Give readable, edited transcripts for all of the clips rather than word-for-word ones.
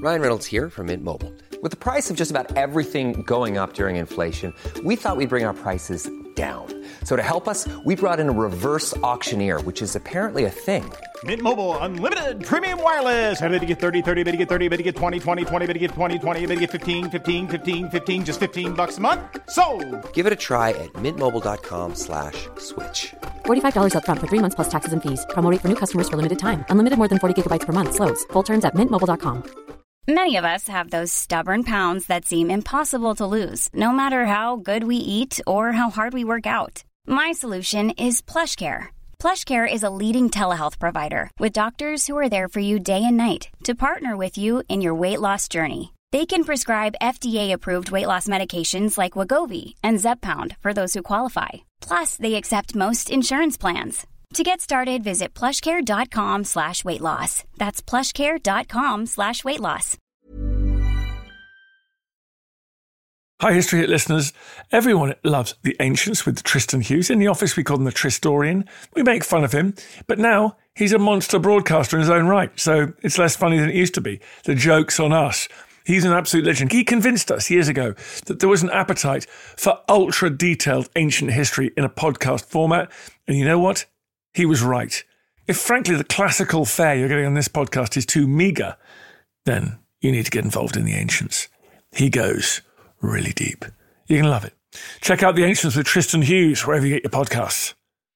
Ryan Reynolds here from Mint Mobile. With the price of just about everything going up during inflation, we thought we'd bring our prices down. So to help us, we brought in a reverse auctioneer, which is apparently a thing. Mint Mobile Unlimited Premium Wireless. How to get 30, 30, bit to get 30, bit to get 20, 20, 20, bit to get 20, 20, bit to get 15, 15, 15, 15, just $15 a month? Sold! Give it a try at mintmobile.com/switch. $45 up front for 3 months plus taxes and fees. Promo rate for new customers for limited time. Unlimited more than 40 gigabytes per month. Slows full terms at mintmobile.com. Many of us have those stubborn pounds that seem impossible to lose, no matter how good we eat or how hard we work out. My solution is PlushCare. PlushCare is a leading telehealth provider with doctors who are there for you day and night to partner with you in your weight loss journey. They can prescribe FDA-approved weight loss medications like Wegovy and Zepbound for those who qualify. Plus, they accept most insurance plans. To get started, visit plushcare.com/weightloss. That's plushcare.com/weightloss. Hi, History Hit listeners. Everyone loves the ancients with Tristan Hughes. In the office, we call him the Tristorian. We make fun of him, but now he's a monster broadcaster in his own right, so it's less funny than it used to be. The joke's on us. He's an absolute legend. He convinced us years ago that there was an appetite for ultra-detailed ancient history in a podcast format, and you know what? He was right. If, frankly, the classical fare you're getting on this podcast is too meagre, then you need to get involved in the ancients. He goes really deep. You're going to love it. Check out The Ancients with Tristan Hughes, wherever you get your podcasts.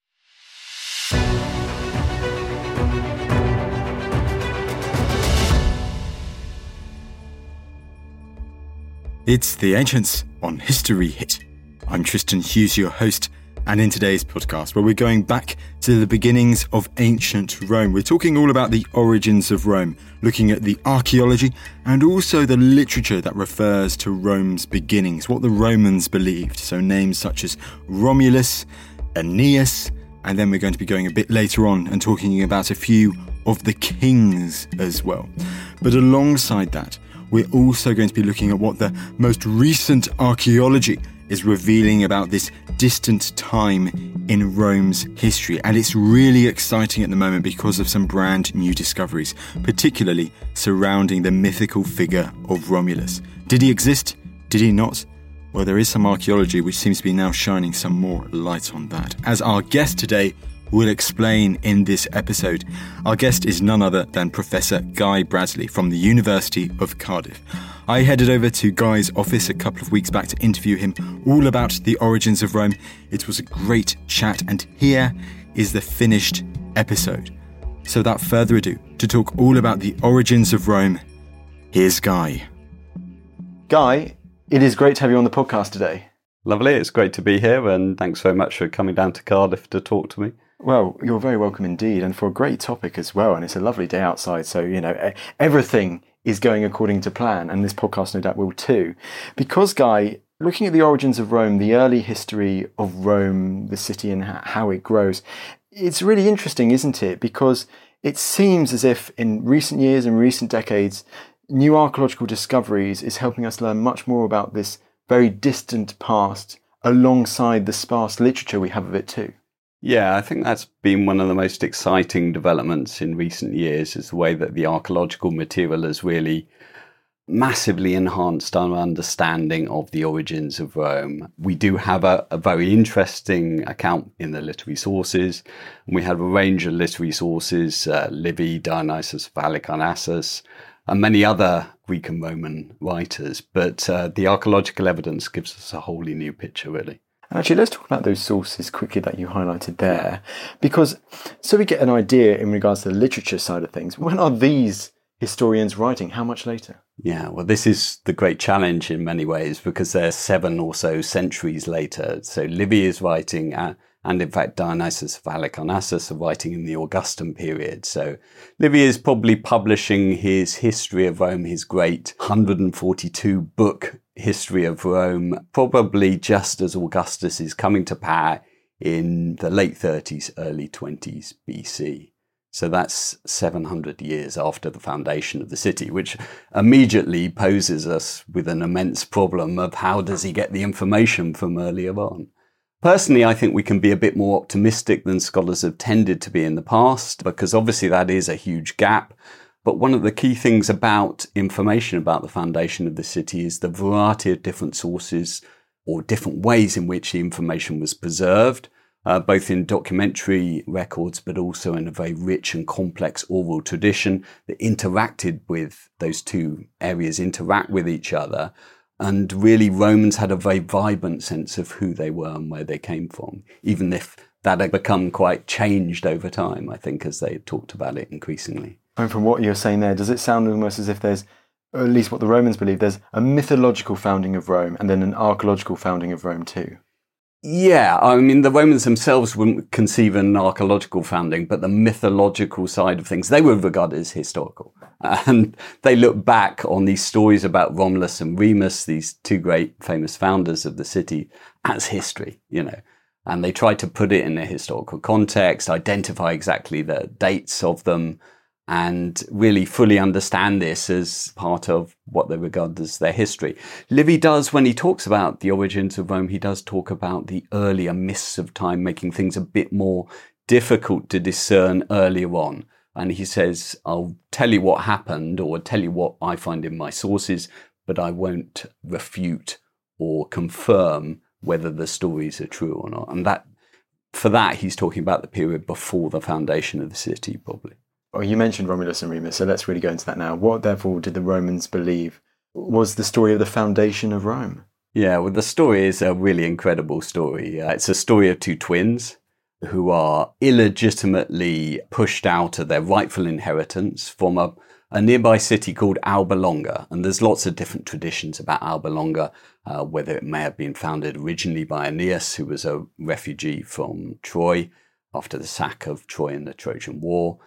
It's The Ancients on History Hit. I'm Tristan Hughes, your host, and in today's podcast, where we're going back to the beginnings of ancient Rome. We're talking all about the origins of Rome, looking at the archaeology and also the literature that refers to Rome's beginnings, what the Romans believed. So names such as Romulus, Aeneas, and then we're going to be going a bit later on and talking about a few of the kings as well. But alongside that, we're also going to be looking at what the most recent archaeology is revealing about this distant time in Rome's history. And it's really exciting at the moment because of some brand new discoveries, particularly surrounding the mythical figure of Romulus. Did he exist? Did he not? Well, there is some archaeology which seems to be now shining some more light on that. As our guest today will explain in this episode, our guest is none other than Professor Guy Bradley from the University of Cardiff. I headed over to Guy's office a couple of weeks back to interview him all about the origins of Rome. It was a great chat, and here is the finished episode. So without further ado, to talk all about the origins of Rome, here's Guy. Guy, it is great to have you on the podcast today. Lovely, it's great to be here, and thanks very much for coming down to Cardiff to talk to me. Well, you're very welcome indeed, and for a great topic as well, and it's a lovely day outside, so, you know, everything is going according to plan, and this podcast no doubt will too. Because, Guy, looking at the origins of Rome, the early history of Rome, the city and how it grows, it's really interesting, isn't it? Because it seems as if in recent years and recent decades, new archaeological discoveries is helping us learn much more about this very distant past alongside the sparse literature we have of it too. Yeah, I think that's been one of the most exciting developments in recent years, is the way that the archaeological material has really massively enhanced our understanding of the origins of Rome. We do have a very interesting account in the literary sources, and we have a range of literary sources, Livy, Dionysius of Halicarnassus, and many other Greek and Roman writers. But the archaeological evidence gives us a wholly new picture, really. And actually, let's talk about those sources quickly that you highlighted there, because so we get an idea in regards to the literature side of things. When are these historians writing? How much later? Yeah, well, this is the great challenge in many ways, because they're 7 or so centuries later. So Livy is writing, and in fact Dionysius of Halicarnassus are writing in the Augustan period. So Livy is probably publishing his History of Rome, his great 142 book History of Rome, probably just as Augustus is coming to power in the late 30s, early 20s BC. So that's 700 years after the foundation of the city, which immediately poses us with an immense problem of how does he get the information from earlier on. Personally, I think we can be a bit more optimistic than scholars have tended to be in the past, because obviously that is a huge gap. But one of the key things about information about the foundation of the city is the variety of different sources or different ways in which the information was preserved, both in documentary records, but also in a very rich and complex oral tradition that interacted with those two areas, interact with each other. And really, Romans had a very vibrant sense of who they were and where they came from, even if that had become quite changed over time, I think, as they talked about it increasingly. And from what you're saying there, does it sound almost as if there's, or at least what the Romans believe, there's a mythological founding of Rome and then an archaeological founding of Rome too? Yeah, I mean, the Romans themselves wouldn't conceive an archaeological founding, but the mythological side of things, they were regarded as historical. And they look back on these stories about Romulus and Remus, these two great famous founders of the city, as history, and they try to put it in a historical context, identify exactly the dates of them, and really fully understand this as part of what they regard as their history. Livy does, when he talks about the origins of Rome, he does talk about the earlier mists of time, making things a bit more difficult to discern earlier on. And he says, I'll tell you what happened or tell you what I find in my sources, but I won't refute or confirm whether the stories are true or not. And for that, he's talking about the period before the foundation of the city, probably. Well, you mentioned Romulus and Remus, so let's really go into that now. What, therefore, did the Romans believe was the story of the foundation of Rome? Yeah, well, the story is a really incredible story. It's a story of two twins who are illegitimately pushed out of their rightful inheritance from a nearby city called Alba Longa. And there's lots of different traditions about Alba Longa, whether it may have been founded originally by Aeneas, who was a refugee from Troy after the sack of Troy in the Trojan War.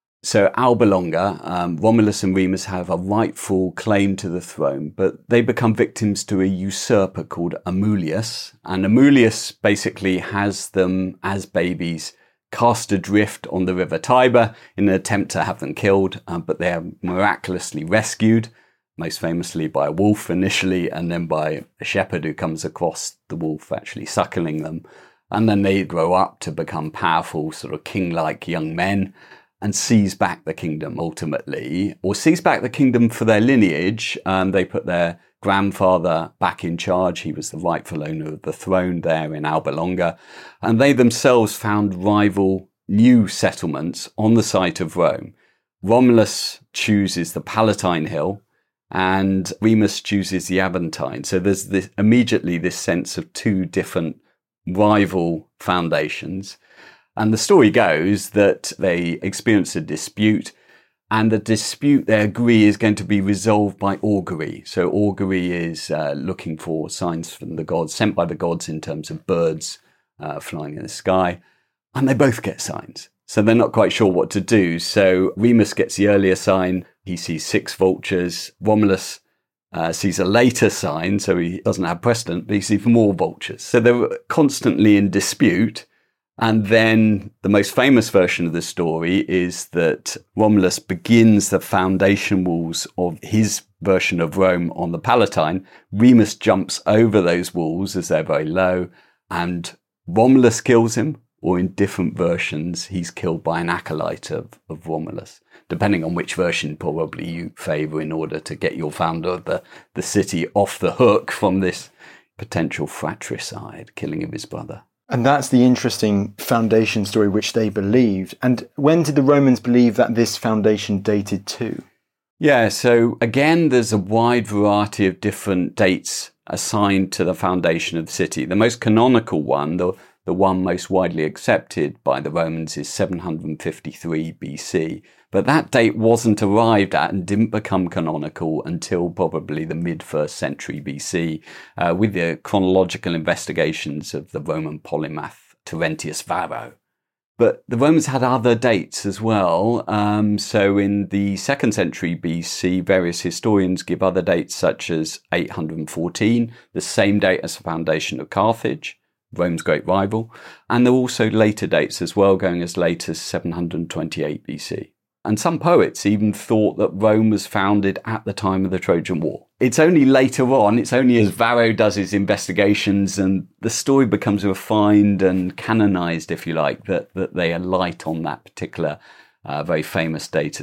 So Alba Longa, Romulus and Remus have a rightful claim to the throne, but they become victims to a usurper called Amulius. And Amulius basically has them, as babies, cast adrift on the river Tiber in an attempt to have them killed, but they are miraculously rescued, most famously by a wolf initially, and then by a shepherd who comes across the wolf actually suckling them. And then they grow up to become powerful, sort of king-like young men, and seize back the kingdom ultimately, or seize back the kingdom for their lineage. They put their grandfather back in charge. He was the rightful owner of the throne there in Alba Longa. And they themselves found rival new settlements on the site of Rome. Romulus chooses the Palatine Hill and Remus chooses the Aventine. So there's immediately this sense of two different rival foundations. And the story goes that they experience a dispute, and the dispute, they agree, is going to be resolved by augury. So augury is looking for signs from the gods, sent by the gods in terms of birds flying in the sky. And they both get signs. So they're not quite sure what to do. So Remus gets the earlier sign. He sees 6 vultures. Romulus sees a later sign, so he doesn't have precedent, but he sees more vultures. So they're constantly in dispute. And then the most famous version of the story is that Romulus begins the foundation walls of his version of Rome on the Palatine. Remus jumps over those walls as they're very low, and Romulus kills him, or in different versions, he's killed by an acolyte of Romulus, depending on which version probably you favour in order to get your founder of the city off the hook from this potential fratricide, killing of his brother. And that's the interesting foundation story which they believed. And when did the Romans believe that this foundation dated to? Yeah, so again, there's a wide variety of different dates assigned to the foundation of the city. The most canonical one, the one most widely accepted by the Romans, is 753 BC. But that date wasn't arrived at and didn't become canonical until probably the mid-1st century BC, with the chronological investigations of the Roman polymath Terentius Varro. But the Romans had other dates as well. So in the 2nd century BC, various historians give other dates such as 814, the same date as the foundation of Carthage, Rome's great rival. And there are also later dates as well, going as late as 728 BC. And some poets even thought that Rome was founded at the time of the Trojan War. It's only later on, it's only as Varro does his investigations and the story becomes refined and canonized, if you like, that they alight on that particular very famous date of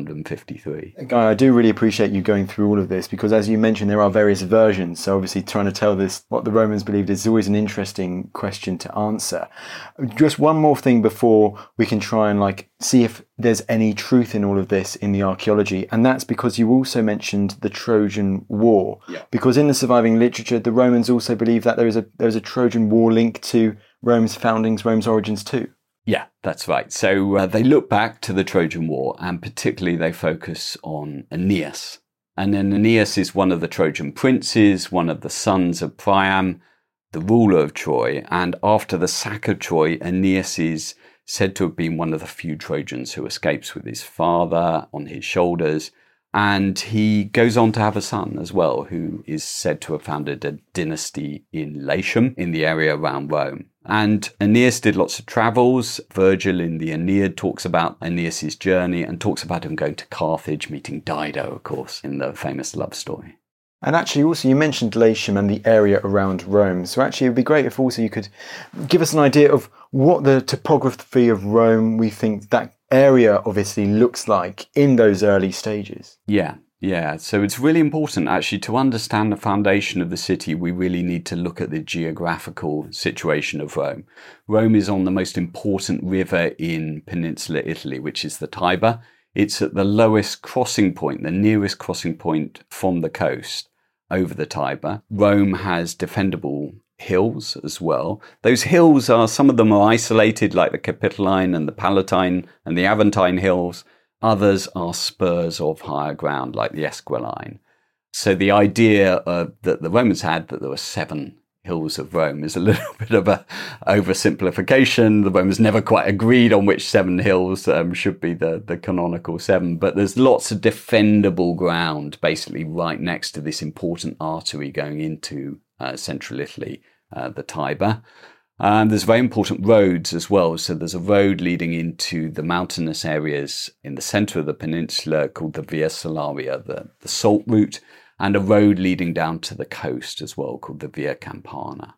753. Guy, I do really appreciate you going through all of this because, as you mentioned, there are various versions. So obviously trying to tell this, what the Romans believed, is always an interesting question to answer. Just one more thing before we can try and see if there's any truth in all of this in the archaeology. And that's because you also mentioned the Trojan War. Yeah. Because in the surviving literature, the Romans also believe that there is a Trojan War linked to Rome's foundings, Rome's origins too. Yeah, that's right. So they look back to the Trojan War, and particularly they focus on Aeneas. And then Aeneas is one of the Trojan princes, one of the sons of Priam, the ruler of Troy. And after the sack of Troy, Aeneas is said to have been one of the few Trojans who escapes with his father on his shoulders. And he goes on to have a son as well, who is said to have founded a dynasty in Latium, in the area around Rome. And Aeneas did lots of travels. Virgil in the Aeneid talks about Aeneas' journey and talks about him going to Carthage, meeting Dido, of course, in the famous love story. And actually also you mentioned Latium and the area around Rome. So actually it would be great if also you could give us an idea of what the topography of Rome we think that area of Italy looks like in those early stages. Yeah. So it's really important actually to understand the foundation of the city. We really need to look at the geographical situation of Rome. Rome is on the most important river in Peninsula Italy, which is the Tiber. It's at the lowest crossing point, the nearest crossing point from the coast over the Tiber. Rome has defendable hills as well. Those hills some of them are isolated, like the Capitoline and the Palatine and the Aventine hills. Others are spurs of higher ground, like the Esquiline. So the idea that the Romans had, that there were 7 hills of Rome, is a little bit of a oversimplification. The Romans never quite agreed on which 7 hills should be the canonical 7, but there's lots of defendable ground basically right next to this important artery going into central Italy, the Tiber. There's very important roads as well. So there's a road leading into the mountainous areas in the centre of the peninsula called the Via Salaria, the salt route, and a road leading down to the coast as well called the Via Campana.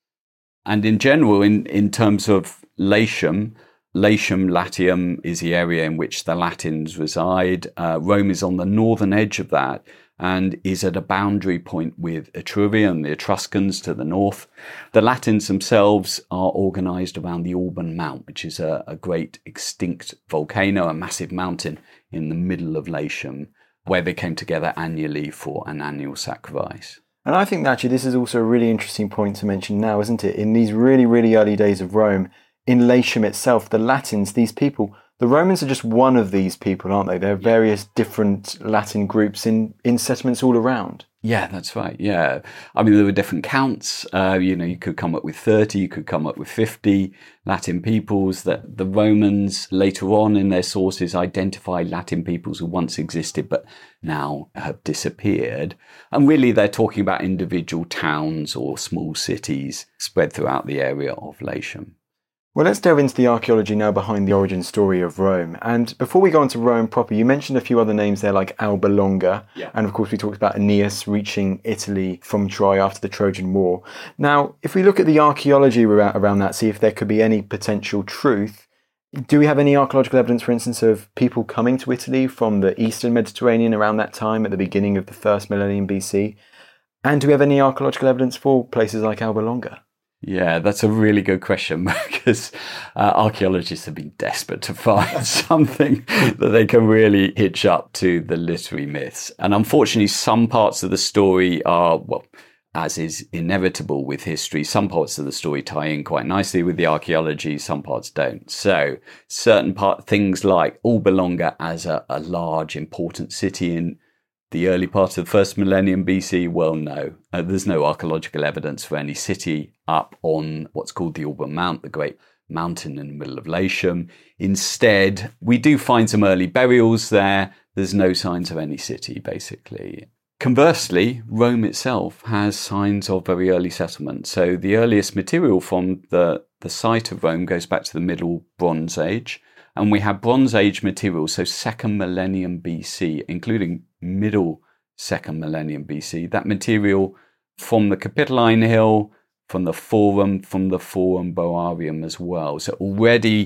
And in general, in terms of Latium, Latium is the area in which the Latins reside. Rome is on the northern edge of that and is at a boundary point with Etruria and the Etruscans to the north. The Latins themselves are organised around the Alban Mount, which is a great extinct volcano, a massive mountain in the middle of Latium, where they came together annually for an annual sacrifice. And I think actually this is also a really interesting point to mention now, isn't it? In these really, really early days of Rome, in Latium itself, the Latins, these people, the Romans are just one of these people, aren't they? There are various different Latin groups in settlements all around. Yeah, that's right. Yeah. I mean, there were different counts. You could come up with 30, you could come up with 50 Latin peoples. That the Romans later on in their sources identify Latin peoples who once existed but now have disappeared. And really they're talking about individual towns or small cities spread throughout the area of Latium. Well, let's delve into the archaeology now behind the origin story of Rome. And before we go on to Rome proper, you mentioned a few other names there like Alba Longa. Yeah. And of course, we talked about Aeneas reaching Italy from Troy after the Trojan War. Now, if we look at the archaeology around that, see if there could be any potential truth, do we have any archaeological evidence, for instance, of people coming to Italy from the Eastern Mediterranean around that time at the beginning of the first millennium BC? And do we have any archaeological evidence for places like Alba Longa? Yeah, that's a really good question because archaeologists have been desperate to find something that they can really hitch up to the literary myths. And unfortunately, some parts of the story are, well, as is inevitable with history, some parts of the story tie in quite nicely with the archaeology, some parts don't. So certain things like Alba Longa as a large, important city in the early part of the first millennium BC, well, no. There's no archaeological evidence for any city up on what's called the Alban Mount, the great mountain in the middle of Latium. Instead, we do find some early burials there. There's no signs of any city, basically. Conversely, Rome itself has signs of very early settlement. So the earliest material from the site of Rome goes back to the Middle Bronze Age. And we have Bronze Age material, so 2nd millennium BC, including middle 2nd millennium BC. That material from the Capitoline Hill, from the Forum Boarium as well. So already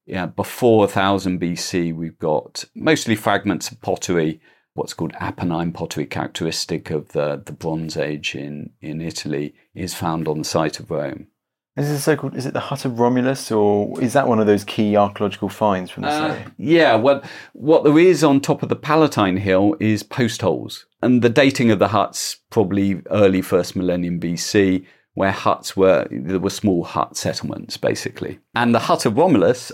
before 1000 BC, we've got mostly fragments of pottery, what's called Apennine pottery, characteristic of the Bronze Age in Italy, is found on the site of Rome. Is it so-called? Is it the hut of Romulus, or is that one of those key archaeological finds from this area? Yeah, well, what there is on top of the Palatine Hill is post holes, and the dating of the huts probably early first millennium BC, where there were small hut settlements basically. And the hut of Romulus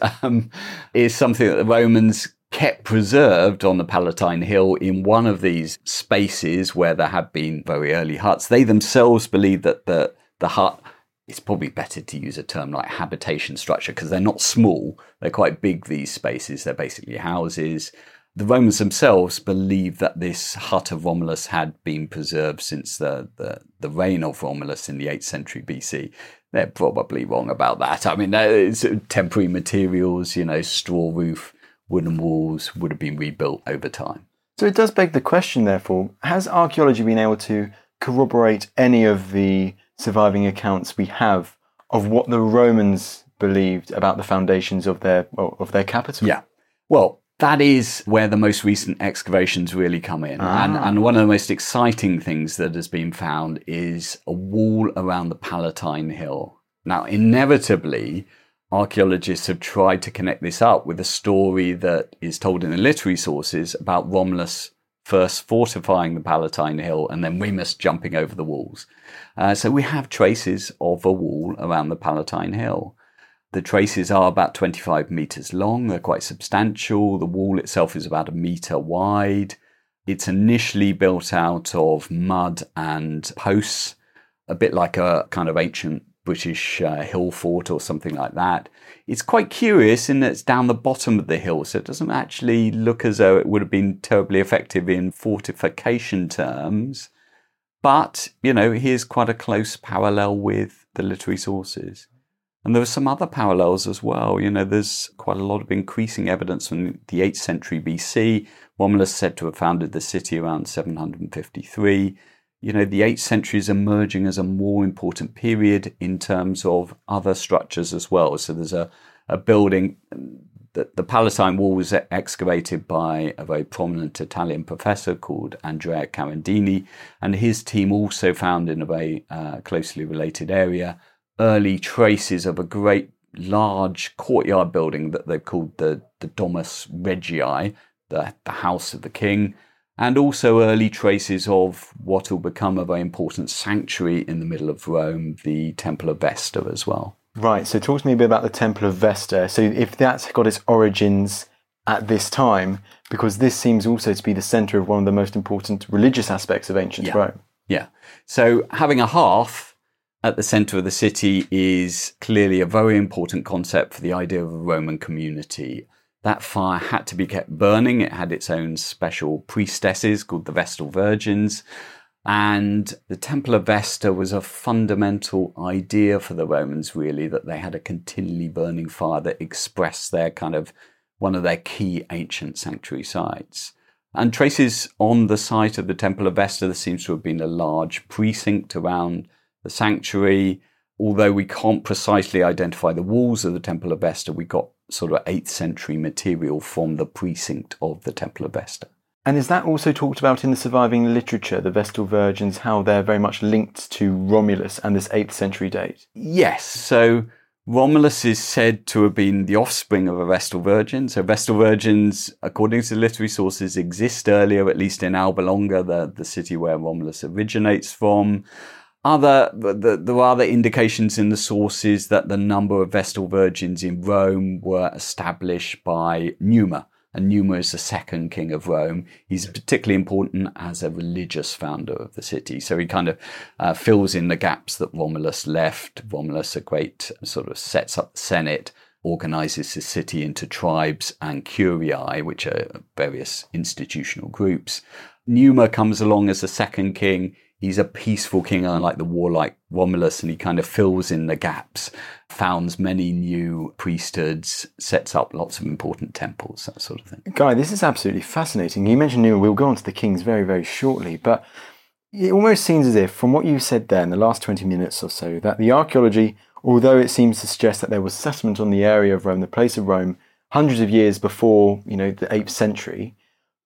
is something that the Romans kept preserved on the Palatine Hill in one of these spaces where there had been very early huts. They themselves believed that the hut, it's probably better to use a term like habitation structure, because they're not small. They're quite big, these spaces. They're basically houses. The Romans themselves believed that this hut of Romulus had been preserved since the reign of Romulus in the 8th century BC. They're probably wrong about that. I mean, it's temporary materials, straw roof, wooden walls would have been rebuilt over time. So it does beg the question, therefore, has archaeology been able to corroborate any of the surviving accounts we have of what the Romans believed about the foundations of their capital? Yeah. Well, that is where the most recent excavations really come in. And one of the most exciting things that has been found is a wall around the Palatine Hill. Now, inevitably, archaeologists have tried to connect this up with a story that is told in the literary sources about Romulus first fortifying the Palatine Hill and then Remus jumping over the walls. So we have traces of a wall around the Palatine Hill. The traces are about 25 metres long. They're quite substantial. The wall itself is about 1 metre wide. It's initially built out of mud and posts, a bit like a kind of ancient British hill fort or something like that. It's quite curious in that it's down the bottom of the hill, so it doesn't actually look as though it would have been terribly effective in fortification terms. But, here's quite a close parallel with the literary sources. And there are some other parallels as well. There's quite a lot of increasing evidence from the 8th century BC. Romulus is said to have founded the city around 753. The 8th century is emerging as a more important period in terms of other structures as well. So there's a building, the Palatine Wall was excavated by a very prominent Italian professor called Andrea Carandini, and his team also found in a very closely related area early traces of a great large courtyard building that they've called the Domus Regii, the house of the king, and also early traces of what will become a very important sanctuary in the middle of Rome, the Temple of Vesta as well. Right, so talk to me a bit about the Temple of Vesta. So if that's got its origins at this time, because this seems also to be the centre of one of the most important religious aspects of ancient Rome. Yeah, so having a hearth at the centre of the city is clearly a very important concept for the idea of a Roman community. That fire had to be kept burning. It had its own special priestesses called the Vestal Virgins. And the Temple of Vesta was a fundamental idea for the Romans, really, that they had a continually burning fire that expressed their one of their key ancient sanctuary sites. And traces on the site of the Temple of Vesta, there seems to have been a large precinct around the sanctuary. Although we can't precisely identify the walls of the Temple of Vesta, we got sort of 8th century material from the precinct of the Temple of Vesta. And is that also talked about in the surviving literature, the Vestal Virgins, how they're very much linked to Romulus and this 8th century date? Yes. So Romulus is said to have been the offspring of a Vestal Virgin. So Vestal Virgins, according to the literary sources, exist earlier, at least in Alba Longa, the city where Romulus originates from. There are other indications in the sources that the number of Vestal Virgins in Rome were established by Numa. And Numa is the second king of Rome. He's particularly important as a religious founder of the city. So he kind of fills in the gaps that Romulus left. Romulus, a great sort of sets up the Senate, organizes the city into tribes and curiae, which are various institutional groups. Numa comes along as the second king. He's a peaceful king, unlike the warlike Romulus, and he kind of fills in the gaps, founds many new priesthoods, sets up lots of important temples, that sort of thing. Guy, this is absolutely fascinating. You mentioned Numa. We'll go on to the kings very, very shortly, but it almost seems as if, from what you said there in the last 20 minutes or so, that the archaeology, although it seems to suggest that there was settlement on the area of Rome, the place of Rome, hundreds of years before, the 8th century.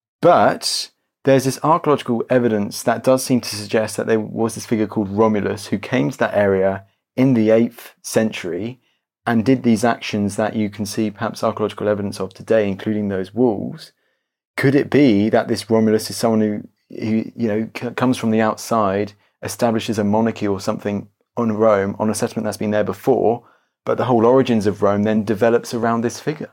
But there's this archaeological evidence that does seem to suggest that there was this figure called Romulus who came to that area in the 8th century and did these actions that you can see perhaps archaeological evidence of today, including those walls. Could it be that this Romulus is someone who comes from the outside, establishes a monarchy or something on Rome, on a settlement that's been there before, but the whole origins of Rome then develops around this figure?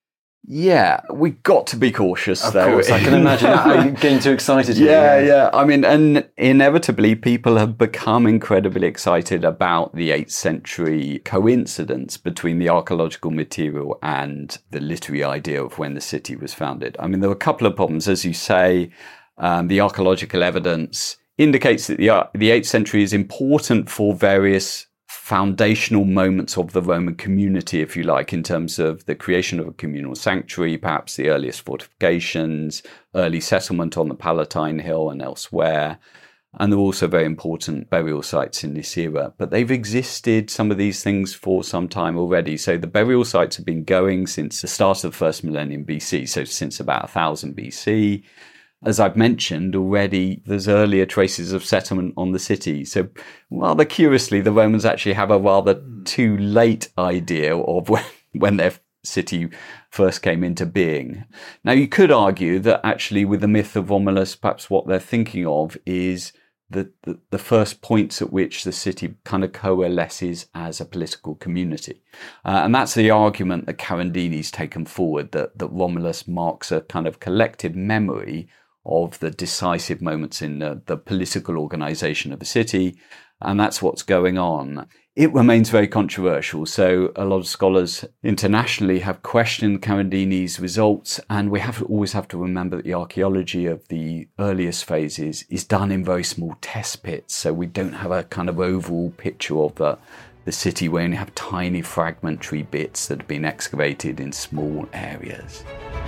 Yeah, we got to be cautious, though. Of course, I can imagine that getting too excited here. Yeah. I mean, and inevitably, people have become incredibly excited about the 8th century coincidence between the archaeological material and the literary idea of when the city was founded. I mean, there were a couple of problems. As you say, the archaeological evidence indicates that the 8th century is important for various foundational moments of the Roman community, if you like, in terms of the creation of a communal sanctuary, perhaps the earliest fortifications, early settlement on the Palatine Hill and elsewhere. And there were also very important burial sites in this era. But they've existed, some of these things, for some time already. So the burial sites have been going since the start of the first millennium BC, so since about 1000 BC. As I've mentioned already, there's earlier traces of settlement on the city. So rather curiously, the Romans actually have a rather too late idea of when their city first came into being. Now, you could argue that actually with the myth of Romulus, perhaps what they're thinking of is the first points at which the city kind of coalesces as a political community. And that's the argument that Carandini's taken forward, that Romulus marks a kind of collective memory of the decisive moments in the political organization of the city. And that's what's going on. It remains very controversial. So a lot of scholars internationally have questioned Carandini's results. And we always have to remember that the archaeology of the earliest phases is done in very small test pits. So we don't have a kind of overall picture of the city. We only have tiny fragmentary bits that have been excavated in small areas.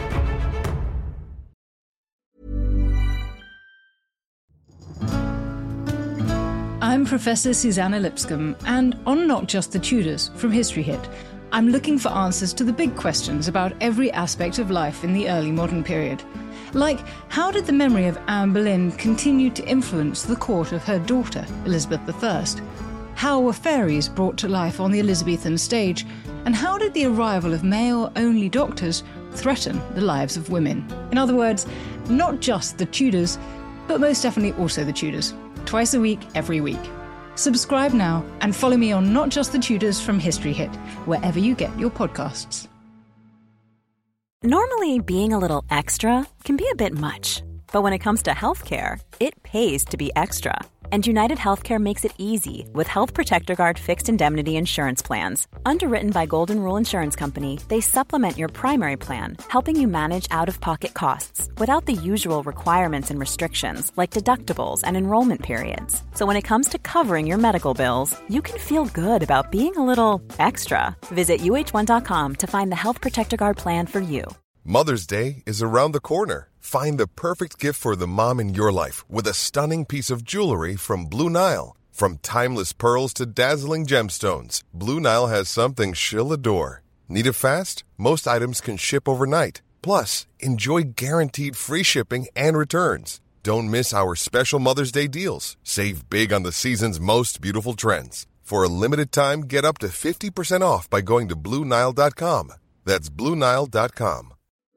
I'm Professor Susanna Lipscomb, and on Not Just the Tudors from History Hit, I'm looking for answers to the big questions about every aspect of life in the early modern period. Like, how did the memory of Anne Boleyn continue to influence the court of her daughter, Elizabeth I? How were fairies brought to life on the Elizabethan stage? And how did the arrival of male-only doctors threaten the lives of women? In other words, not just the Tudors, but most definitely also the Tudors. Twice a week, every week. Subscribe now and follow me on Not Just the Tudors from History Hit, wherever you get your podcasts. Normally, being a little extra can be a bit much. But when it comes to healthcare, it pays to be extra. And United Healthcare makes it easy with Health Protector Guard fixed indemnity insurance plans. Underwritten by Golden Rule Insurance Company, they supplement your primary plan, helping you manage out-of-pocket costs without the usual requirements and restrictions like deductibles and enrollment periods. So when it comes to covering your medical bills, you can feel good about being a little extra. Visit UH1.com to find the Health Protector Guard plan for you. Mother's Day is around the corner. Find the perfect gift for the mom in your life with a stunning piece of jewelry from Blue Nile. From timeless pearls to dazzling gemstones, Blue Nile has something she'll adore. Need it fast? Most items can ship overnight. Plus, enjoy guaranteed free shipping and returns. Don't miss our special Mother's Day deals. Save big on the season's most beautiful trends. For a limited time, get up to 50% off by going to BlueNile.com. That's BlueNile.com.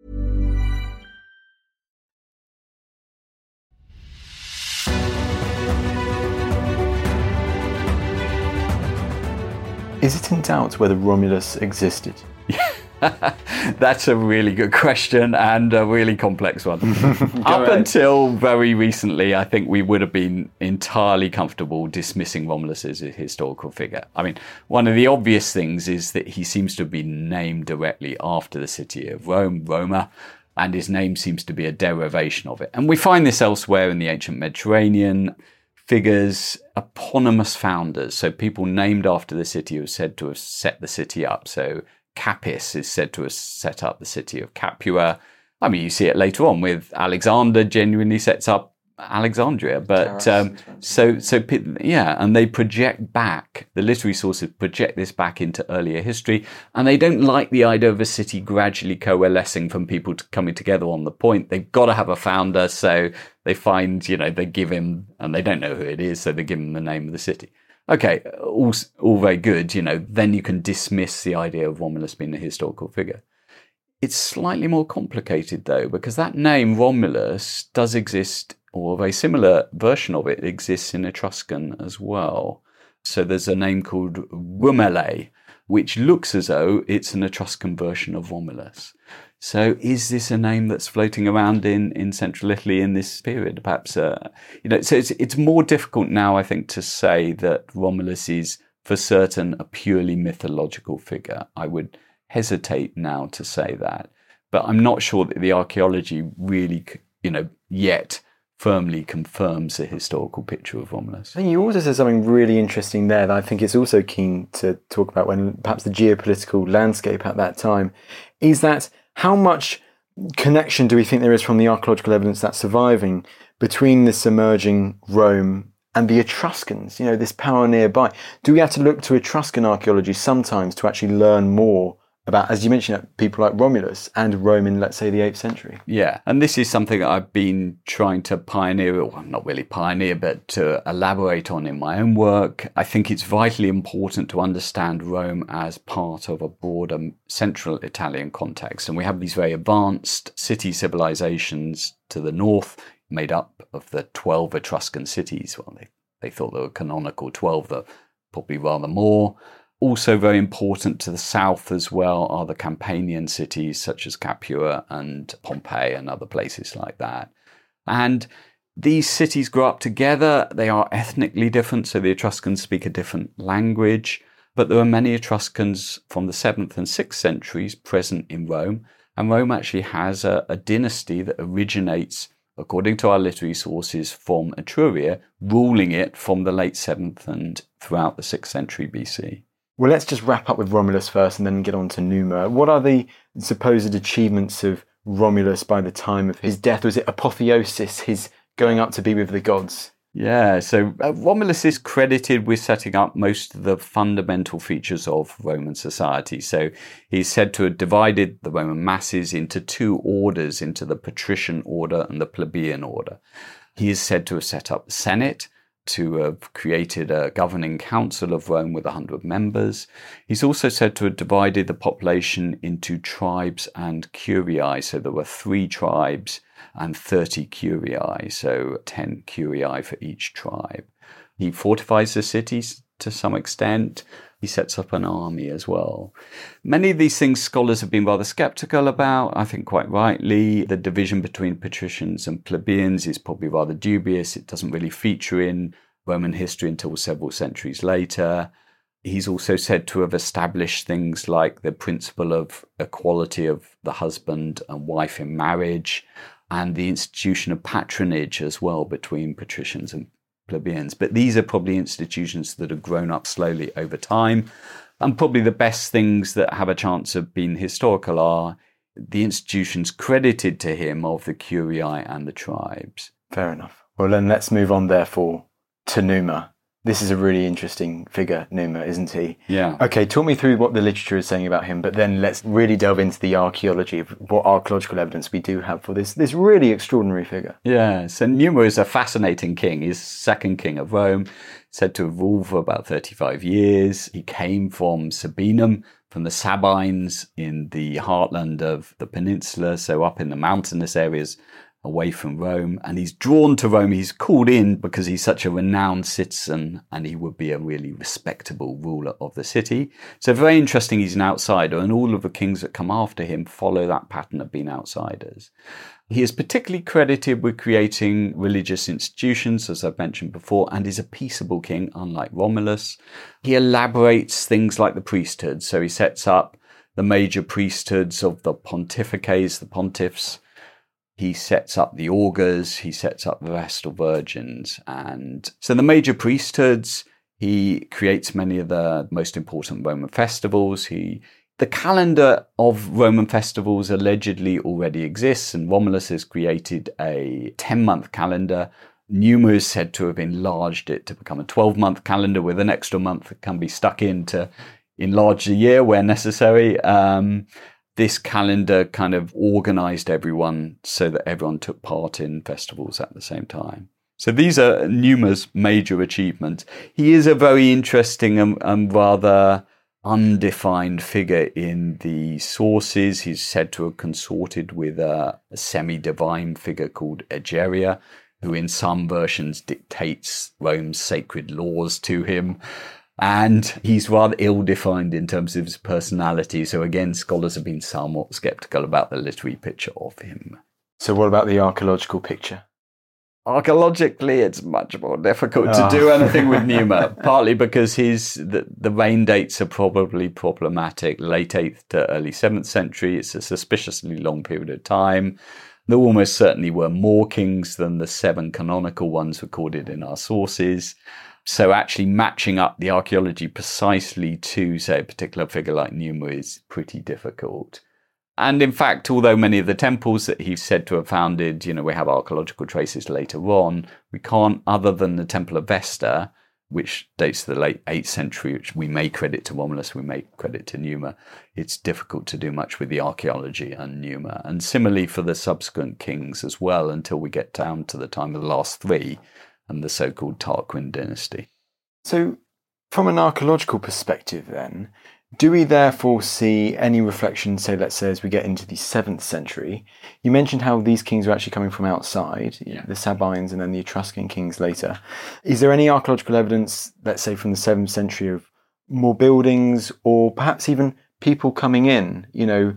Is it in doubt whether Romulus existed? That's a really good question and a really complex one. Up until very recently, I think we would have been entirely comfortable dismissing Romulus as a historical figure. I mean, one of the obvious things is that he seems to have been named directly after the city of Rome, Roma, and his name seems to be a derivation of it. And we find this elsewhere in the ancient Mediterranean. Figures, eponymous founders, so people named after the city are said to have set the city up. So Capys is said to have set up the city of Capua. I mean, you see it later on with Alexander genuinely sets up Alexandria. But and they project back, the literary sources project this back into earlier history, and they don't like the idea of a city gradually coalescing from people coming together on the point. They've got to have a founder, so they find, they give him, and they don't know who it is, so they give him the name of the city. Okay, all very good, then you can dismiss the idea of Romulus being a historical figure. It's slightly more complicated, though, because that name, Romulus, does exist, or a very similar version of it exists in Etruscan as well. So there's a name called Rumele, which looks as though it's an Etruscan version of Romulus. So is this a name that's floating around in central Italy in this period? Perhaps, so it's more difficult now, I think, to say that Romulus is for certain a purely mythological figure. I would hesitate now to say that. But I'm not sure that the archaeology really, yet firmly confirms the historical picture of Romulus. I think you also said something really interesting there that I think it's also keen to talk about when perhaps the geopolitical landscape at that time is that how much connection do we think there is from the archaeological evidence that's surviving between this emerging Rome and the Etruscans, this power nearby? Do we have to look to Etruscan archaeology sometimes to actually learn more about, as you mentioned, people like Romulus and Rome in, let's say, the 8th century? Yeah, and this is something that I've been trying to pioneer, well, not really pioneer, but to elaborate on in my own work. I think it's vitally important to understand Rome as part of a broader central Italian context. And we have these very advanced city civilizations to the north, made up of the 12 Etruscan cities. Well, they thought there were canonical 12, though probably rather more. Also very important to the south as well are the Campanian cities such as Capua and Pompeii and other places like that. And these cities grow up together. They are ethnically different, so the Etruscans speak a different language. But there are many Etruscans from the 7th and 6th centuries present in Rome. And Rome actually has a dynasty that originates, according to our literary sources, from Etruria, ruling it from the late 7th and throughout the 6th century BC. Well, let's just wrap up with Romulus first and then get on to Numa. What are the supposed achievements of Romulus by the time of his death? Was it apotheosis, his going up to be with the gods? Yeah, so Romulus is credited with setting up most of the fundamental features of Roman society. So he's said to have divided the Roman masses into two orders, into the patrician order and the plebeian order. He is said to have set up the Senate, to have created a governing council of Rome with 100 members. He's also said to have divided the population into tribes and curiae. So there were 3 tribes and 30 curiae, so 10 curiae for each tribe. He fortifies the cities to some extent. He sets up an army as well. Many of these things scholars have been rather skeptical about, I think quite rightly. The division between patricians and plebeians is probably rather dubious. It doesn't really feature in Roman history until several centuries later. He's also said to have established things like the principle of equality of the husband and wife in marriage, and the institution of patronage as well between patricians and plebeians. But these are probably institutions that have grown up slowly over time. And probably the best things that have a chance of being historical are the institutions credited to him of the curiae and the tribes. Fair enough. Well, then let's move on, therefore, to Numa. This is a really interesting figure, Numa, isn't he? Yeah. Okay, talk me through what the literature is saying about him, but then let's really delve into the archaeology of what archaeological evidence we do have for this really extraordinary figure. Yeah, so Numa is a fascinating king. He's second king of Rome, said to have ruled for about 35 years. He came from Sabinum, from the Sabines in the heartland of the peninsula, so up in the mountainous areas away from Rome, and he's drawn to Rome. He's called in because he's such a renowned citizen and he would be a really respectable ruler of the city. So very interesting, he's an outsider, and all of the kings that come after him follow that pattern of being outsiders. He is particularly credited with creating religious institutions, as I've mentioned before, and is a peaceable king, unlike Romulus. He elaborates things like the priesthood, so he sets up the major priesthoods of the pontifices, the pontiffs. He sets up the augurs, he sets up the Vestal Virgins. And so the major priesthoods, he creates many of the most important Roman festivals. He The calendar of Roman festivals allegedly already exists, and Romulus has created a 10-month calendar. Numa is said to have enlarged it to become a 12-month calendar with an extra month that can be stuck in to enlarge the year where necessary. This calendar kind of organized everyone so that everyone took part in festivals at the same time. So these are Numa's major achievements. He is a very interesting and rather undefined figure in the sources. He's said to have consorted with a semi-divine figure called Egeria, who in some versions dictates Rome's sacred laws to him. And he's rather ill-defined in terms of his personality. So again, scholars have been somewhat skeptical about the literary picture of him. So what about the archaeological picture? Archaeologically, it's much more difficult to do anything with Numa, partly because the reign dates are probably problematic. Late 8th to early 7th century, it's a suspiciously long period of time. There almost certainly were more kings than the 7 canonical ones recorded in our sources. So actually matching up the archaeology precisely to, say, a particular figure like Numa is pretty difficult. And in fact, although many of the temples that he's said to have founded, we have archaeological traces later on, we can't, other than the Temple of Vesta, which dates to the late 8th century, which we may credit to Romulus, we may credit to Numa. It's difficult to do much with the archaeology and Numa. And similarly for the subsequent kings as well, until we get down to the time of the last 3 and the so-called Tarquin dynasty. So from an archaeological perspective then, do we therefore see any reflection, say, let's say, as we get into the 7th century? You mentioned how these kings are actually coming from outside, the Sabines and then the Etruscan kings later. Is there any archaeological evidence, let's say, from the 7th century of more buildings or perhaps even people coming in,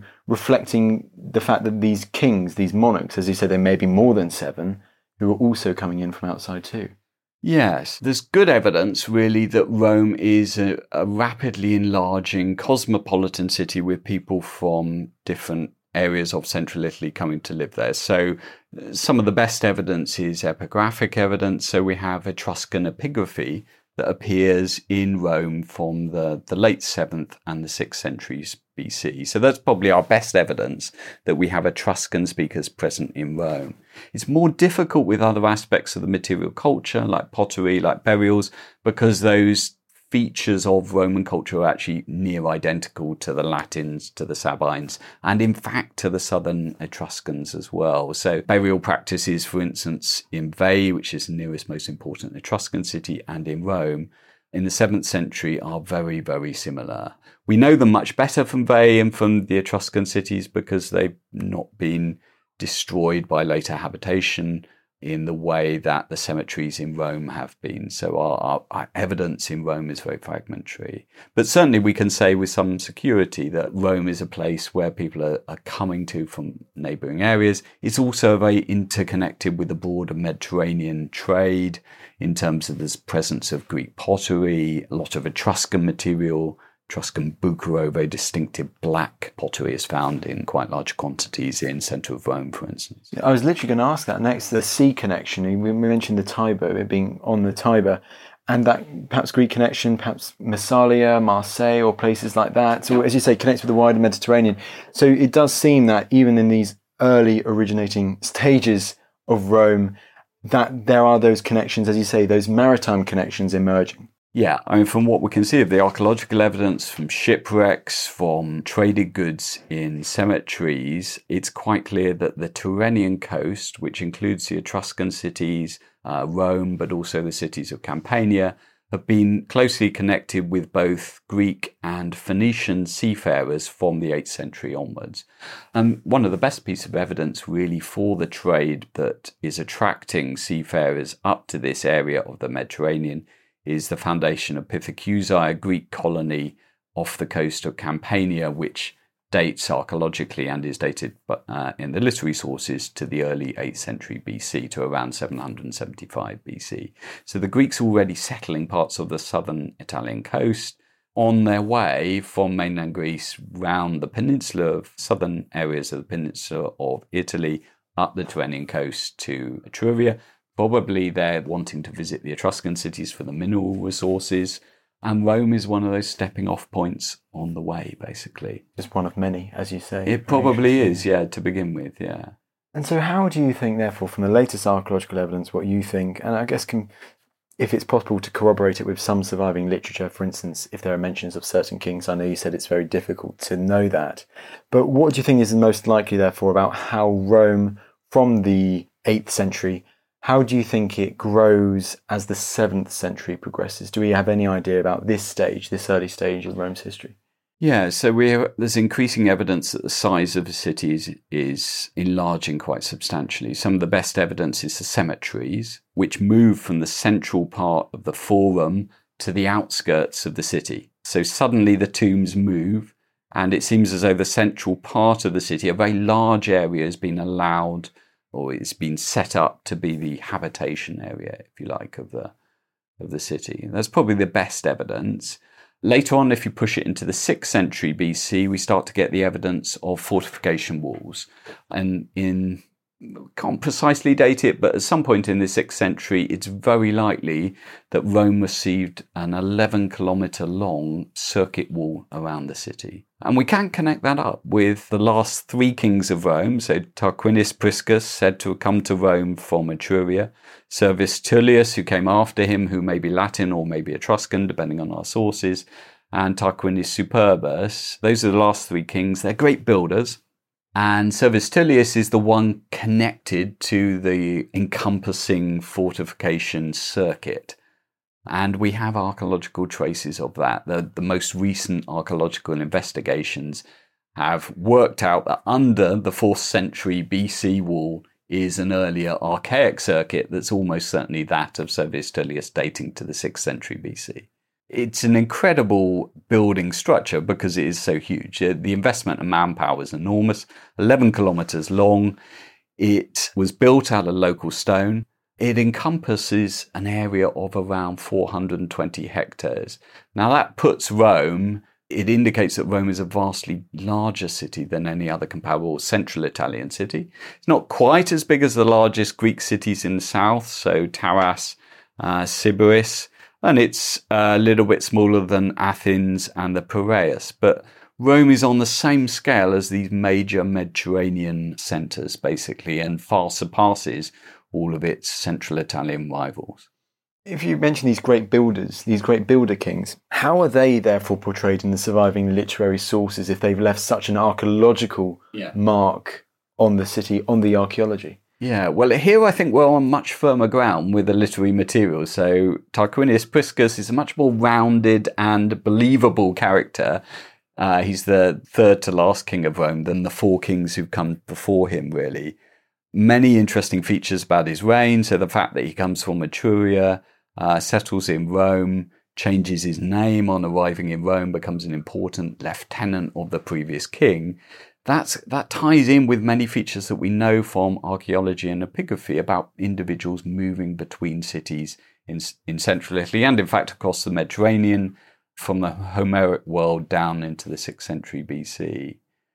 reflecting the fact that these kings, these monarchs, as you said, there may be more than 7, who are also coming in from outside too? Yes, there's good evidence really that Rome is a rapidly enlarging cosmopolitan city with people from different areas of central Italy coming to live there. So some of the best evidence is epigraphic evidence. So we have Etruscan epigraphy that appears in Rome from the late 7th and the 6th centuries BC. So that's probably our best evidence that we have Etruscan speakers present in Rome. It's more difficult with other aspects of the material culture, like pottery, like burials, because those features of Roman culture are actually near identical to the Latins, to the Sabines, and in fact to the southern Etruscans as well. So burial practices, for instance, in Veii, which is the nearest most important Etruscan city, and in Rome, in the 7th century are very, very similar. We know them much better from Veii and from the Etruscan cities because they've not been destroyed by later habitation in the way that the cemeteries in Rome have been. So our evidence in Rome is very fragmentary. But certainly we can say with some security that Rome is a place where people are coming to from neighbouring areas. It's also very interconnected with the broader Mediterranean trade in terms of the presence of Greek pottery, a lot of Etruscan material. Etruscan bucero, very distinctive black pottery, is found in quite large quantities in centre of Rome, for instance. I was literally going to ask that next, the sea connection. We mentioned the Tiber, it being on the Tiber, and that perhaps Greek connection, perhaps Massalia, Marseille, or places like that. So, as you say, connects with the wider Mediterranean. So it does seem that even in these early originating stages of Rome, that there are those connections, as you say, those maritime connections emerging. Yeah, I mean, from what we can see of the archaeological evidence, from shipwrecks, from traded goods in cemeteries, it's quite clear that the Tyrrhenian coast, which includes the Etruscan cities, Rome, but also the cities of Campania, have been closely connected with both Greek and Phoenician seafarers from the 8th century onwards. And one of the best pieces of evidence really for the trade that is attracting seafarers up to this area of the Mediterranean is the foundation of Pithecusae, a Greek colony off the coast of Campania, which dates archaeologically and is dated in the literary sources to the early 8th century BC, to around 775 BC. So the Greeks already settling parts of the southern Italian coast on their way from mainland Greece round the peninsula of southern areas of the peninsula of Italy up the Tyrrhenian coast to Etruria. Probably they're wanting to visit the Etruscan cities for the mineral resources, And Rome is one of those stepping off points on the way, basically. Just one of many, as you say. It probably is, to begin with, yeah. And so how do you think, therefore, from the latest archaeological evidence, what you think, and I guess if it's possible to corroborate it with some surviving literature, for instance, if there are mentions of certain kings, I know you said it's very difficult to know that, but what do you think is most likely, therefore, about how Rome, from the 8th century, how do you think it grows as the 7th century progresses? Do we have any idea about this early stage of Rome's history? Yeah, so there's increasing evidence that the size of the city is enlarging quite substantially. Some of the best evidence is the cemeteries, which move from the central part of the forum to the outskirts of the city. So suddenly the tombs move, and it seems as though the central part of the city, a very large area, has been allowed, or it's been set up to be the habitation area, if you like, of the city. That's probably the best evidence. Later on, if you push it into the 6th century BC, we start to get the evidence of fortification walls. And can't precisely date it, but at some point in the 6th century, it's very likely that Rome received an 11-kilometre long circuit wall around the city. And we can connect that up with the last 3 kings of Rome. So Tarquinius Priscus, said to have come to Rome from Etruria. Servius Tullius, who came after him, who may be Latin or maybe Etruscan, depending on our sources. And Tarquinius Superbus. Those are the last 3 kings. They're great builders. And Servius Tullius is the one connected to the encompassing fortification circuit. And we have archaeological traces of that. The most recent archaeological investigations have worked out that under the 4th century BC wall is an earlier archaic circuit that's almost certainly that of Servius Tullius, dating to the 6th century BC. It's an incredible building structure because it is so huge. The investment and manpower is enormous, 11 kilometres long. It was built out of local stone. It encompasses an area of around 420 hectares. Now that puts Rome, it indicates that Rome is a vastly larger city than any other comparable central Italian city. It's not quite as big as the largest Greek cities in the south, so Taras, Sybaris, and it's a little bit smaller than Athens and the Piraeus. But Rome is on the same scale as these major Mediterranean centres, basically, and far surpasses all of its central Italian rivals. If you mention these great builders, these great builder kings, how are they therefore portrayed in the surviving literary sources if they've left such an archaeological mark on the city, on the archaeology? Yeah, well, here I think we're on much firmer ground with the literary material. So Tarquinius Priscus is a much more rounded and believable character. He's the 3rd to last king of Rome than the 4 kings who've come before him, really. Many interesting features about his reign. So the fact that he comes from Etruria, settles in Rome, changes his name on arriving in Rome, becomes an important lieutenant of the previous king. That ties in with many features that we know from archaeology and epigraphy about individuals moving between cities in central Italy and, in fact, across the Mediterranean from the Homeric world down into the 6th century BC.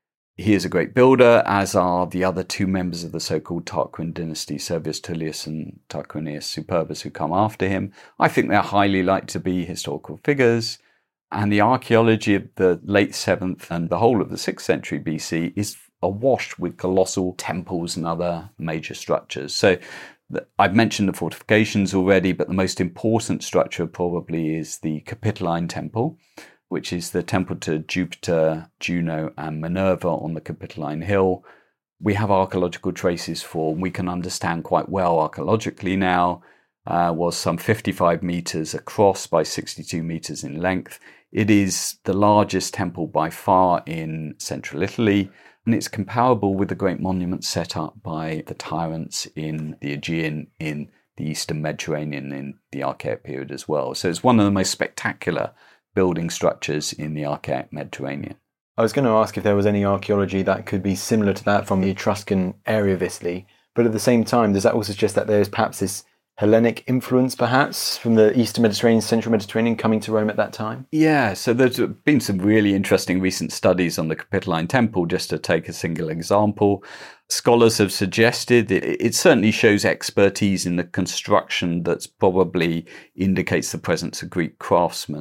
He is a great builder, as are the other 2 members of the so-called Tarquin dynasty, Servius Tullius and Tarquinius Superbus, who come after him. I think they're highly likely to be historical figures. And the archaeology of the late 7th and the whole of the 6th century BC is awash with colossal temples and other major structures. So I've mentioned the fortifications already, but the most important structure probably is the Capitoline Temple, which is the temple to Jupiter, Juno, and Minerva on the Capitoline Hill. We have archaeological traces for, we can understand quite well archaeologically now, was some 55 metres across by 62 metres in length. It is the largest temple by far in central Italy, and it's comparable with the great monuments set up by the tyrants in the Aegean, in the Eastern Mediterranean in the Archaic period as well. So it's one of the most spectacular building structures in the Archaic Mediterranean. I was going to ask if there was any archaeology that could be similar to that from the Etruscan area of Italy, but at the same time, does that also suggest that there's perhaps this Hellenic influence, perhaps, from the Eastern Mediterranean, Central Mediterranean, coming to Rome at that time? Yeah, so there's been some really interesting recent studies on the Capitoline Temple, just to take a single example. Scholars have suggested it certainly shows expertise in the construction that's probably indicates the presence of Greek craftsmen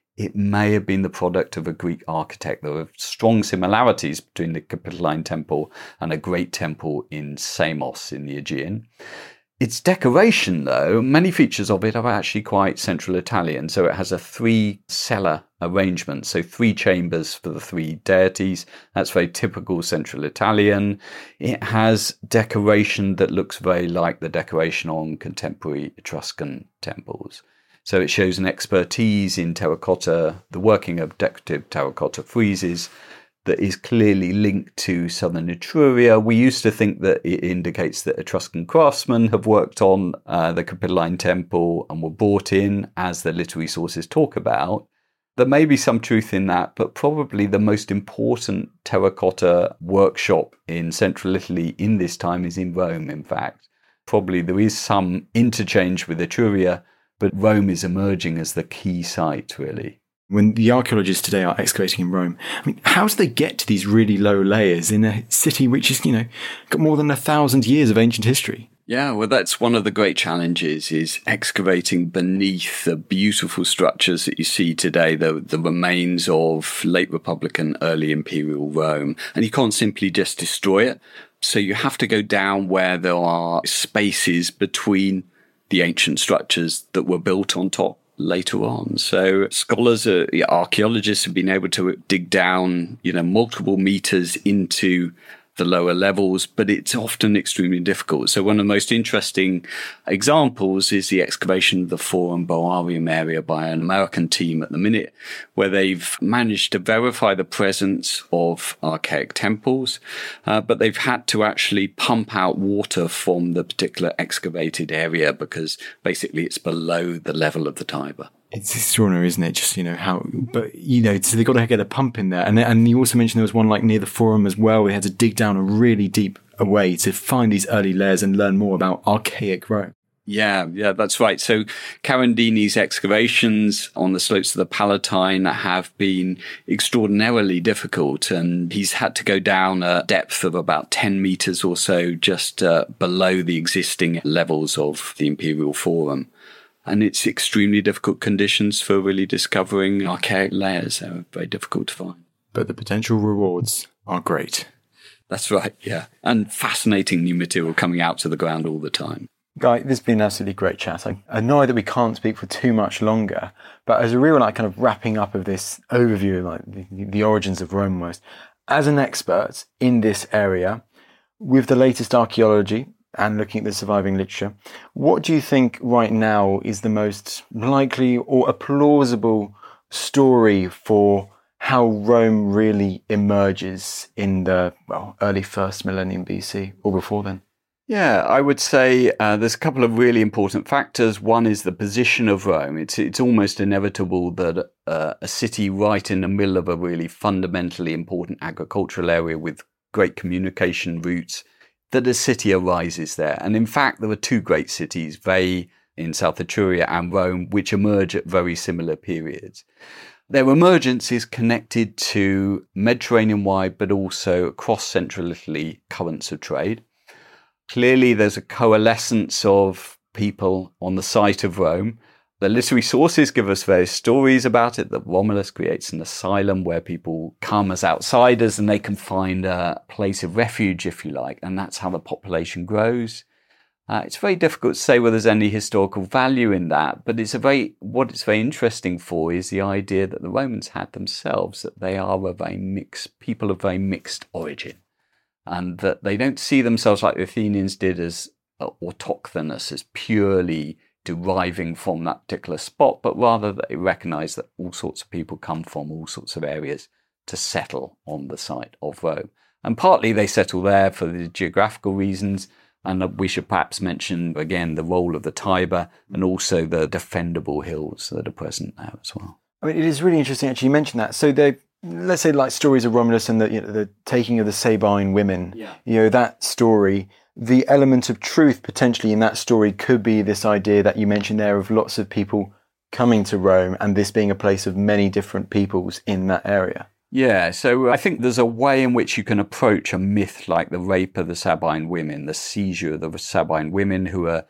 it may have been the product of a Greek architect. There are strong similarities between the Capitoline Temple and a great temple in Samos in the Aegean. Its decoration, though, many features of it are actually quite Central Italian. So it has a 3-cellar arrangement, so 3 chambers for the 3 deities. That's very typical Central Italian. It has decoration that looks very like the decoration on contemporary Etruscan temples. So it shows an expertise in terracotta, the working of decorative terracotta friezes, that is clearly linked to southern Etruria. We used to think that it indicates that Etruscan craftsmen have worked on the Capitoline Temple and were brought in, as the literary sources talk about. There may be some truth in that, but probably the most important terracotta workshop in central Italy in this time is in Rome, in fact. Probably there is some interchange with Etruria, but Rome is emerging as the key site, really. When the archaeologists today are excavating in Rome, I mean, how do they get to these really low layers in a city which is, got more than 1,000 years of ancient history? Yeah, well, that's one of the great challenges, is excavating beneath the beautiful structures that you see today, the remains of late Republican, early Imperial Rome. And you can't simply just destroy it. So you have to go down where there are spaces between the ancient structures that were built on top later on. So scholars, archaeologists have been able to dig down, multiple meters into the lower levels, but it's often extremely difficult. So one of the most interesting examples is the excavation of the Forum Boarium area by an American team at the minute, where they've managed to verify the presence of archaic temples, but they've had to actually pump out water from the particular excavated area because basically it's below the level of the Tiber. It's extraordinary, isn't it? Just, so they've got to get a pump in there. And you also mentioned there was one like near the Forum as well. We had to dig down a really deep way to find these early layers and learn more about archaic Rome. Yeah, that's right. So Carandini's excavations on the slopes of the Palatine have been extraordinarily difficult, and he's had to go down a depth of about 10 meters or so just below the existing levels of the Imperial Forum. And it's extremely difficult conditions for really discovering archaic layers. They're very difficult to find. But the potential rewards are great. That's right, yeah. And fascinating new material coming out to the ground all the time. Guy, this has been an absolutely great chat. I know that we can't speak for too much longer, but as a real kind of wrapping up of this overview, like the origins of Rome almost, as an expert in this area, with the latest archaeology, and looking at the surviving literature, what do you think right now is the most likely or a plausible story for how Rome really emerges in the early first millennium BC or before then? Yeah, I would say there's a couple of really important factors. One is the position of Rome. It's almost inevitable that a city right in the middle of a really fundamentally important agricultural area with great communication routes, that a city arises there. And in fact, there were 2 great cities, Veii in South Etruria and Rome, which emerge at very similar periods. Their emergence is connected to Mediterranean-wide, but also across central Italy, currents of trade. Clearly, there's a coalescence of people on the site of Rome. The literary sources give us various stories about it, that Romulus creates an asylum where people come as outsiders and they can find a place of refuge, if you like, and that's how the population grows. It's very difficult to say whether there's any historical value in that, but what it's very interesting for is the idea that the Romans had themselves, that they are people of very mixed origin, and that they don't see themselves like the Athenians did as autochthonous, as purely deriving from that particular spot, but rather that they recognize that all sorts of people come from all sorts of areas to settle on the site of Rome. And partly they settle there for the geographical reasons, and we should perhaps mention again the role of the Tiber and also the defendable hills that are present there as well. I mean, it is really interesting actually you mentioned that. So let's say like stories of Romulus and the taking of the Sabine women, that story, the element of truth potentially in that story could be this idea that you mentioned there of lots of people coming to Rome and this being a place of many different peoples in that area. Yeah, so I think there's a way in which you can approach a myth like the rape of the Sabine women, the seizure of the Sabine women who are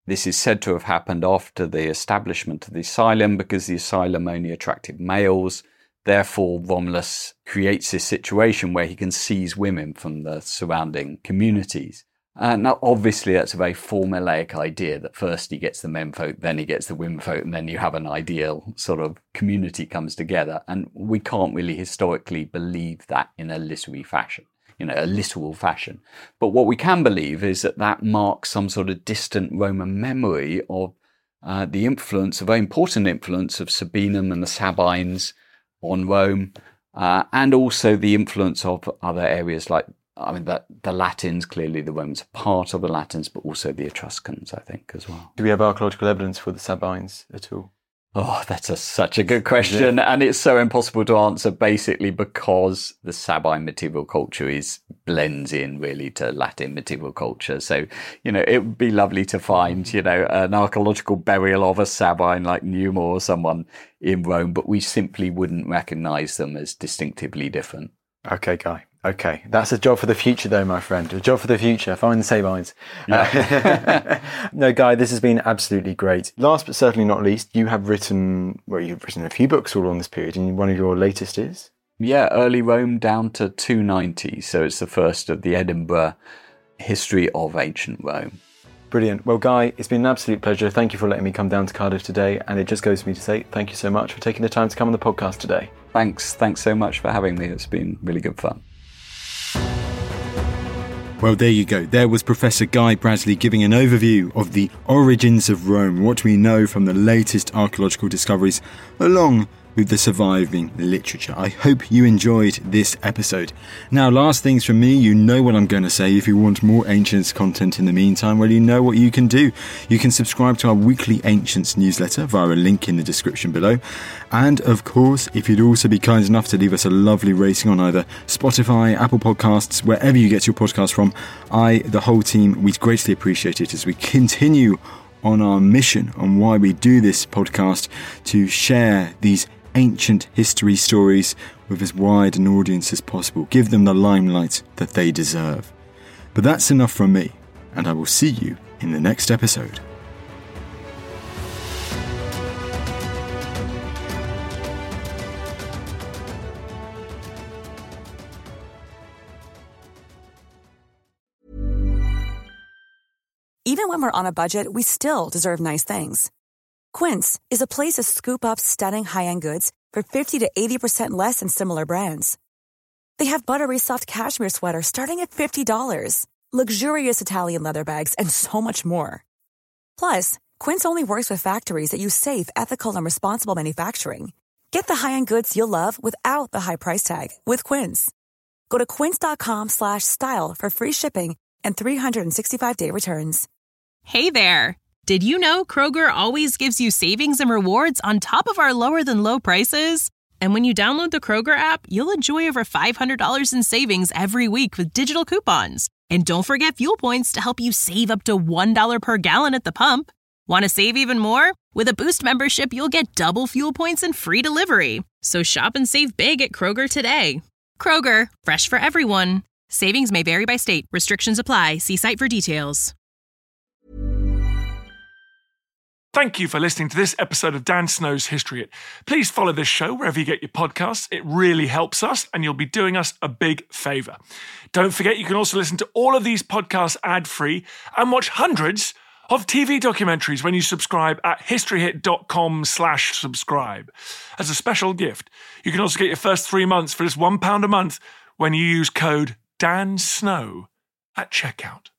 This is said to have happened after the establishment of the asylum because the asylum only attracted males. Therefore, Romulus creates this situation where he can seize women from the surrounding communities. Now, obviously, that's a very formulaic idea that first he gets the men folk, then he gets the women folk, and then you have an ideal sort of community comes together. And we can't really historically believe that in a literary fashion, a literal fashion. But what we can believe is that that marks some sort of distant Roman memory of the influence, a very important influence of Sabinum and the Sabines on Rome, and also the influence of other areas like, the Latins, clearly the Romans are part of the Latins, but also the Etruscans, I think, as well. Do we have archaeological evidence for the Sabines at all? Oh, that's such a good question. And it's so impossible to answer basically because the Sabine material culture blends in really to Latin material culture. So, it would be lovely to find, an archaeological burial of a Sabine like Numa or someone in Rome, but we simply wouldn't recognize them as distinctively different. Okay, Guy. Okay, that's a job for the future, though, my friend. A job for the future. Find the Sabines. Yeah. No, Guy, this has been absolutely great. Last but certainly not least, you've written a few books all on this period, and one of your latest is? Yeah, Early Rome down to 290. So it's the first of the Edinburgh history of ancient Rome. Brilliant. Well, Guy, it's been an absolute pleasure. Thank you for letting me come down to Cardiff today. And it just goes for me to say thank you so much for taking the time to come on the podcast today. Thanks so much for having me. It's been really good fun. Well, there you go. There was Professor Guy Bradley giving an overview of the origins of Rome, what we know from the latest archaeological discoveries, along with the surviving literature. I hope you enjoyed this episode. Now, last things from me, you know what I'm going to say. If you want more Ancients content in the meantime, well, you know what you can do. You can subscribe to our weekly Ancients newsletter via a link in the description below. And, of course, if you'd also be kind enough to leave us a lovely rating on either Spotify, Apple Podcasts, wherever you get your podcast from, the whole team, we'd greatly appreciate it as we continue on our mission on why we do this podcast, to share these ancient history stories with as wide an audience as possible. Give them the limelight that they deserve. But that's enough from me, and I will see you in the next episode. Even when we're on a budget, we still deserve nice things. Quince is a place to scoop up stunning high-end goods for 50 to 80% less than similar brands. They have buttery soft cashmere sweaters starting at $50, luxurious Italian leather bags, and so much more. Plus, Quince only works with factories that use safe, ethical, and responsible manufacturing. Get the high-end goods you'll love without the high price tag with Quince. Go to quince.com/style for free shipping and 365-day returns. Hey there. Did you know Kroger always gives you savings and rewards on top of our lower-than-low prices? And when you download the Kroger app, you'll enjoy over $500 in savings every week with digital coupons. And don't forget fuel points to help you save up to $1 per gallon at the pump. Want to save even more? With a Boost membership, you'll get double fuel points and free delivery. So shop and save big at Kroger today. Kroger, fresh for everyone. Savings may vary by state. Restrictions apply. See site for details. Thank you for listening to this episode of Dan Snow's History Hit. Please follow this show wherever you get your podcasts. It really helps us, and you'll be doing us a big favour. Don't forget, you can also listen to all of these podcasts ad-free and watch hundreds of TV documentaries when you subscribe at historyhit.com/subscribe. As a special gift, you can also get your first 3 months for just £1 a month when you use code DANSNOW at checkout.